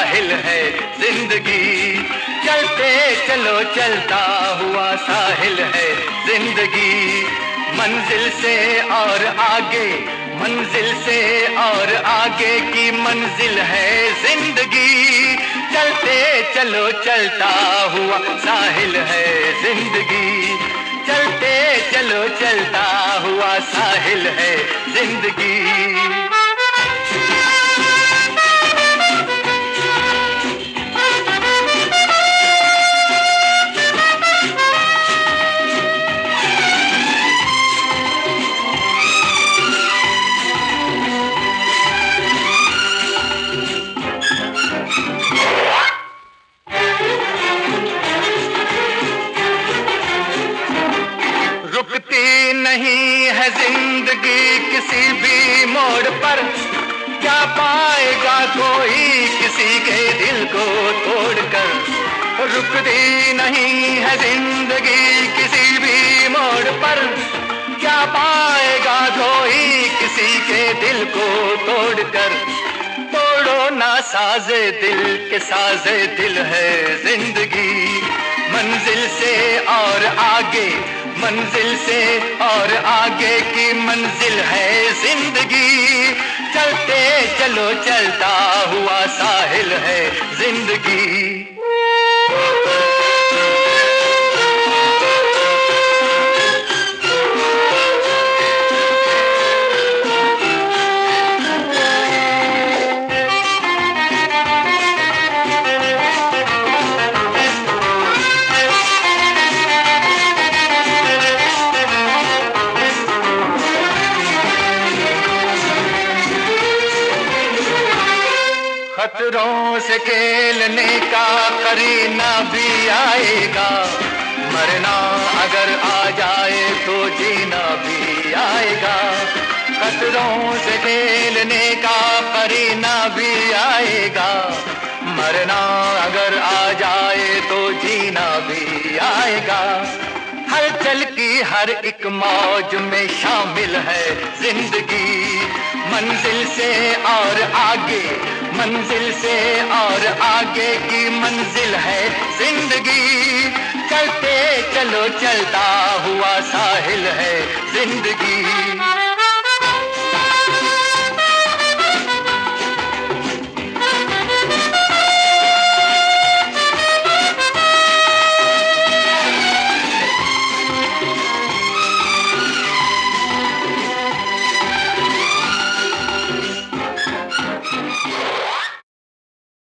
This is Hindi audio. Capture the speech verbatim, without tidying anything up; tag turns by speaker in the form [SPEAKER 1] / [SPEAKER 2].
[SPEAKER 1] साहिल है जिंदगी। चलते चलो चलता हुआ साहिल है जिंदगी। मंजिल से और आगे, मंजिल से और आगे की मंजिल है जिंदगी। चलते चलो चलता हुआ साहिल है जिंदगी। चलते चलो चलता हुआ साहिल है जिंदगी। रुकती नहीं है जिंदगी किसी भी मोड़ पर, क्या पाएगा कोई किसी के दिल को तोड़कर। रुकती नहीं है जिंदगी किसी भी मोड़ पर, क्या पाएगा कोई किसी के दिल को तोड़कर। तोड़ो ना साजे दिल के, साजे दिल है जिंदगी। मंजिल से और आगे, मंजिल से और आगे की मंजिल है जिंदगी। चलते चलो चलता हुआ साहिल है जिंदगी। खतरों से खेलने का करीना भी आएगा। मरना अगर आ जाए तो जीना भी आएगा। खतरों से खेलने का करीना भी आएगा। मरना अगर आ जाए तो जीना भी आएगा। हलचल की हर एक मौज में शामिल है जिंदगी। मंजिल से और आगे, मंजिल से और आगे की मंजिल है जिंदगी। चलते चलो चलता हुआ साहिल है जिंदगी।